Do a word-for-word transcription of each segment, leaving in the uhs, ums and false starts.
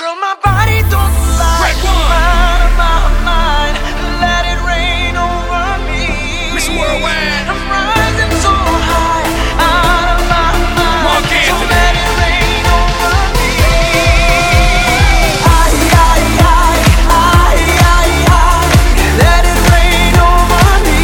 Girl, my body don't lie. Out of my mind, let it rain over me. Mister Worldwide, I'm rising so high, out of my mind, so let it rain over me. I, I, I, I, I, I, let it rain over me.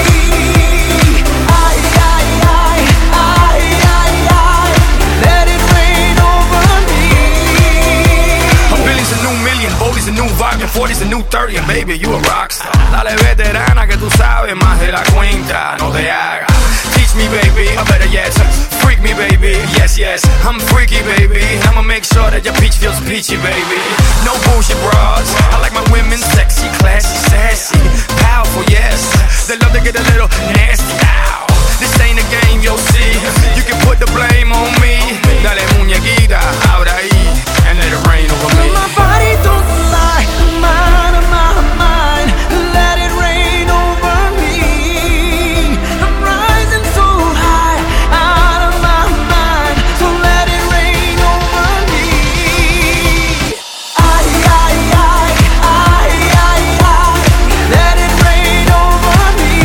I, I, I, I, I, I, let it rain over me. A billion's a new million, Bodie's a new volume, forty's a new thirty, and baby, you a rockstar. Dale veterana que tú sabes más de la cuenta, no te hagas. Teach me, baby, or better yet, freak me, baby. Yes, yes, I'm freaky, baby. I'ma make sure that your peach feels peachy, baby. No bullshit bras. I like my women sexy, classy, sassy, powerful, yes. They love to get a little nasty. Ow. This ain't a game, you'll see. You can put the blame on me. Dale muñequita, ahora ahí, and let it rain over me. My body don't lie, I'm out of my mind, let it rain over me. I'm rising so high, out of my mind, so let it rain over me. I, I, I, I, I, I, let it rain over me.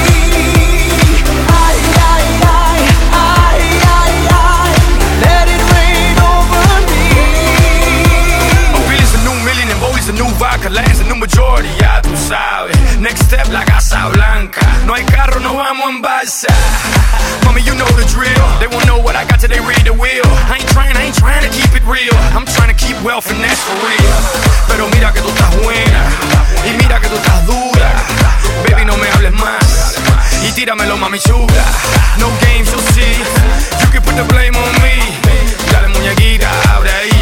I, I, I, I, I, I, let it rain over me. A billion's a new million and Bodie's a new vodka, Land's a new majority, ya tú sabes. Next step, la Casa Blanca. No hay carro, no vamos en balsa. Mommy, you know the drill. They won't know what I got till they read the wheel. I ain't trying, I ain't trying to keep it real. I'm trying to keep wealth and that's for real. Pero mira que tú estás buena y mira que tú estás dura. Baby, no me hables más y tíramelo, mami chula. No games, you'll see. You can put the blame on me. Dale muñequita, abre ahí.